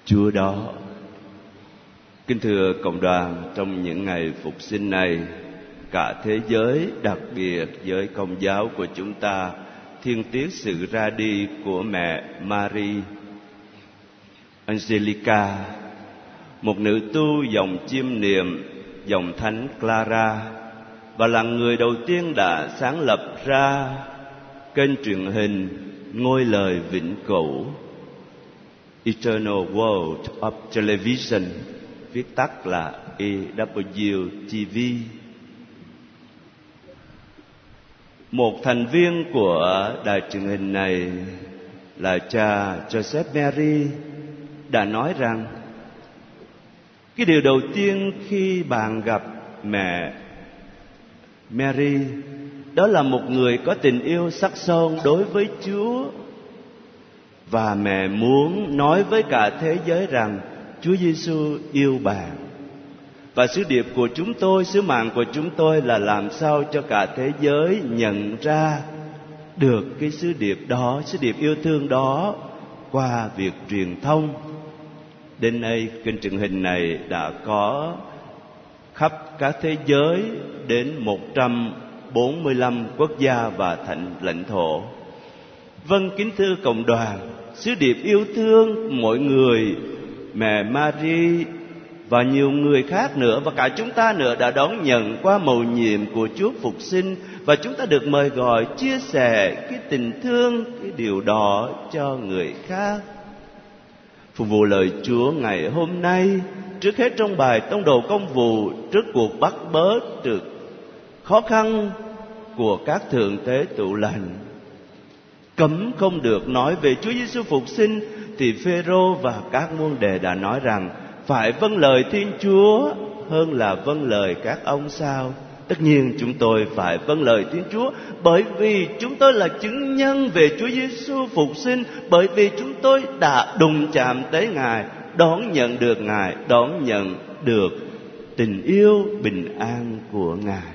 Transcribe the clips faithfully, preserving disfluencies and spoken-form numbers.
Chúa đó. Kính thưa cộng đoàn, trong những ngày phục sinh này, cả thế giới, đặc biệt với Công giáo của chúng ta, thiên tiếc sự ra đi của mẹ Marie Angelica, một nữ tu dòng chiêm niệm, dòng thánh Clara, và là người đầu tiên đã sáng lập ra kênh truyền hình Ngôi Lời Vĩnh Cửu, Eternal World of Television, viết tắt là E W T V. Một thành viên của đài truyền hình này là cha Joseph Mary đã nói rằng cái điều đầu tiên khi bạn gặp mẹ Mary đó là một người có tình yêu sắc son đối với Chúa, và mẹ muốn nói với cả thế giới rằng Chúa Giêsu yêu bạn. Và sứ điệp của chúng tôi, sứ mạng của chúng tôi là làm sao cho cả thế giới nhận ra được cái sứ điệp đó, sứ điệp yêu thương đó qua việc truyền thông. Đến nay, kênh truyền hình này đã có khắp các thế giới đến một trăm bốn mươi lăm quốc gia và thành lãnh thổ. Vâng, kính thưa cộng đoàn, sứ điệp yêu thương mọi người, mẹ Marie và nhiều người khác nữa, và cả chúng ta nữa, đã đón nhận qua mầu nhiệm của Chúa Phục Sinh, và chúng ta được mời gọi chia sẻ cái tình thương, cái điều đó cho người khác. Phục vụ lời Chúa ngày hôm nay, trước hết trong bài tông đồ công vụ, trước cuộc bắt bớ trước khó khăn của các thượng tế tụ lành, cấm không được nói về Chúa Giêsu Phục Sinh, thì Phêrô và các môn đệ đã nói rằng phải vâng lời Thiên Chúa hơn là vâng lời các ông sao? Tất nhiên chúng tôi phải vâng lời Thiên Chúa, bởi vì chúng tôi là chứng nhân về Chúa Giêsu Phục Sinh, bởi vì chúng tôi đã đụng chạm tới Ngài, đón nhận được Ngài, đón nhận được tình yêu bình an của Ngài.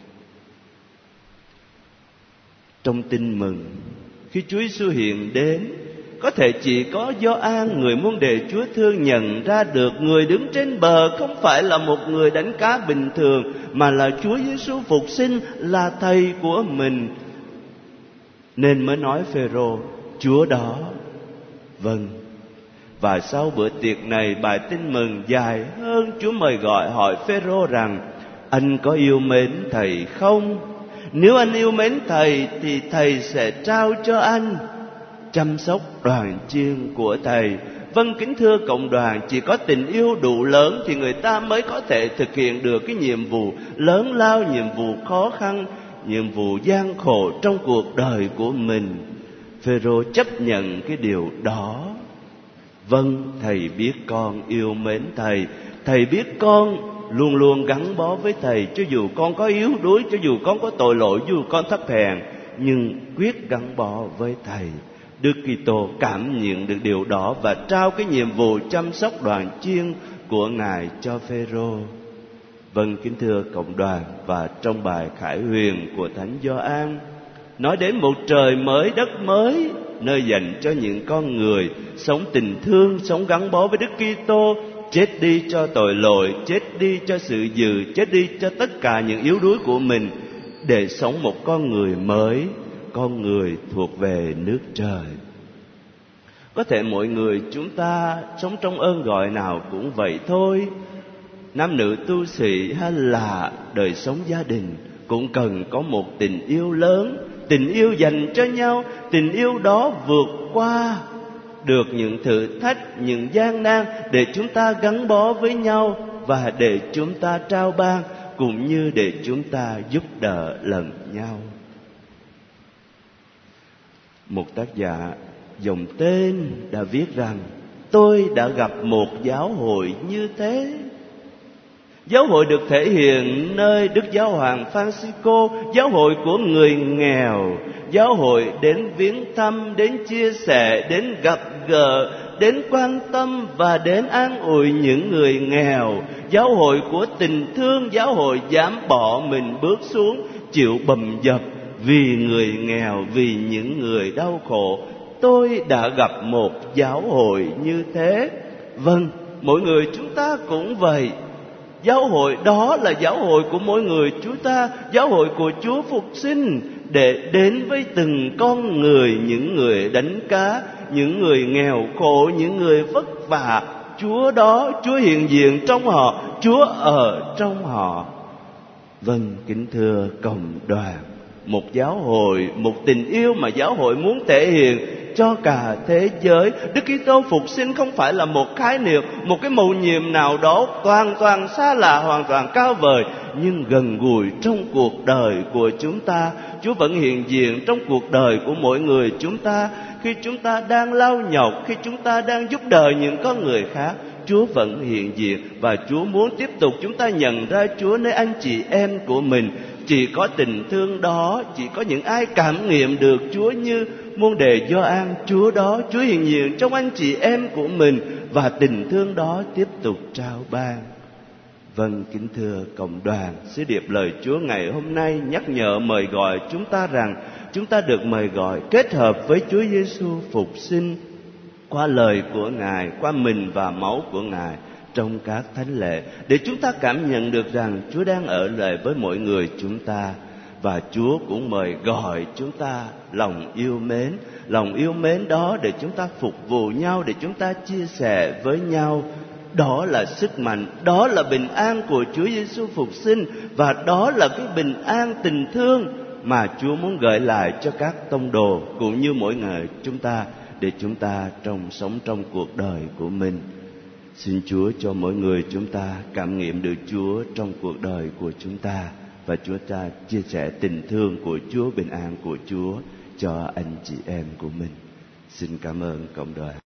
Trong tin mừng, khi Chúa Giêsu hiện đến, có thể chỉ có Gioan, người môn đệ Chúa thương, nhận ra được người đứng trên bờ không phải là một người đánh cá bình thường, mà là Chúa Giêsu Phục Sinh, là thầy của mình, nên mới nói Phêrô, Chúa đó. Vâng. Và sau bữa tiệc này, bài tin mừng dài hơn. Chúa mời gọi hỏi Phêrô rằng, anh có yêu mến thầy không? Nếu anh yêu mến thầy thì thầy sẽ trao cho anh chăm sóc đoàn chiên của thầy. Vâng, kính thưa cộng đoàn, chỉ có tình yêu đủ lớn thì người ta mới có thể thực hiện được cái nhiệm vụ lớn lao, nhiệm vụ khó khăn, nhiệm vụ gian khổ trong cuộc đời của mình. Phêrô chấp nhận cái điều đó. Vâng, thầy biết con yêu mến thầy, thầy biết con luôn luôn gắn bó với thầy, cho dù con có yếu đuối, cho dù con có tội lỗi, dù con thấp hèn, nhưng quyết gắn bó với thầy. Đức Kitô cảm nhận được điều đó và trao cái nhiệm vụ chăm sóc đoàn chiên của Ngài cho Phêrô. Vâng, kính thưa cộng đoàn, và trong bài Khải Huyền của Thánh Gioan nói đến một trời mới, đất mới, nơi dành cho những con người sống tình thương, sống gắn bó với Đức Kitô, chết đi cho tội lỗi, chết đi cho sự dữ, chết đi cho tất cả những yếu đuối của mình, để sống một con người mới, con người thuộc về nước trời. Có thể mọi người chúng ta sống trong ơn gọi nào cũng vậy thôi. Nam nữ tu sĩ hay là đời sống gia đình cũng cần có một tình yêu lớn, tình yêu dành cho nhau. Tình yêu đó vượt qua được những thử thách, những gian nan, để chúng ta gắn bó với nhau và để chúng ta trao ban, cũng như để chúng ta giúp đỡ lẫn nhau. Một tác giả dòng tên đã viết rằng, tôi đã gặp một giáo hội như thế. Giáo hội được thể hiện nơi Đức Giáo hoàng Francisco, giáo hội của người nghèo, giáo hội đến viếng thăm, đến chia sẻ, đến gặp gỡ, đến quan tâm và đến an ủi những người nghèo. Giáo hội của tình thương, giáo hội dám bỏ mình bước xuống, chịu bầm dập vì người nghèo, vì những người đau khổ. Tôi đã gặp một giáo hội như thế. Vâng, mỗi người chúng ta cũng vậy. Giáo hội đó là giáo hội của mỗi người chúng ta, giáo hội của Chúa Phục Sinh, để đến với từng con người, những người đánh cá, những người nghèo khổ, những người vất vả. Chúa đó, Chúa hiện diện trong họ, Chúa ở trong họ. Vâng, kính thưa cộng đoàn, một giáo hội, một tình yêu mà giáo hội muốn thể hiện cho cả thế giới. Đức Kitô Phục Sinh không phải là một khái niệm, một cái mầu nhiệm nào đó hoàn toàn xa lạ, hoàn toàn cao vời, nhưng gần gũi trong cuộc đời của chúng ta. Chúa vẫn hiện diện trong cuộc đời của mỗi người chúng ta. Khi chúng ta đang lao nhọc, khi chúng ta đang giúp đời những con người khác, Chúa vẫn hiện diện, và Chúa muốn tiếp tục chúng ta nhận ra Chúa nơi anh chị em của mình. Chỉ có tình thương đó, chỉ có những ai cảm nghiệm được Chúa như môn đệ Gioan, Chúa đó, Chúa hiện diện trong anh chị em của mình, và tình thương đó tiếp tục trao ban. Vâng, kính thưa cộng đoàn, sứ điệp lời Chúa ngày hôm nay nhắc nhở mời gọi chúng ta rằng chúng ta được mời gọi kết hợp với Chúa Giêsu Phục Sinh qua lời của Ngài, qua mình và máu của Ngài trong các thánh lễ, để chúng ta cảm nhận được rằng Chúa đang ở lại với mỗi người chúng ta. Và Chúa cũng mời gọi chúng ta lòng yêu mến, lòng yêu mến đó để chúng ta phục vụ nhau, để chúng ta chia sẻ với nhau. Đó là sức mạnh, đó là bình an của Chúa Giêsu Phục Sinh, và đó là cái bình an tình thương mà Chúa muốn gửi lại cho các tông đồ cũng như mỗi người chúng ta, để chúng ta trong sống trong cuộc đời của mình. Xin Chúa cho mỗi người chúng ta cảm nghiệm được Chúa trong cuộc đời của chúng ta, và chúng ta chia sẻ tình thương của Chúa, bình an của Chúa cho anh chị em của mình. Xin cảm ơn cộng đoàn.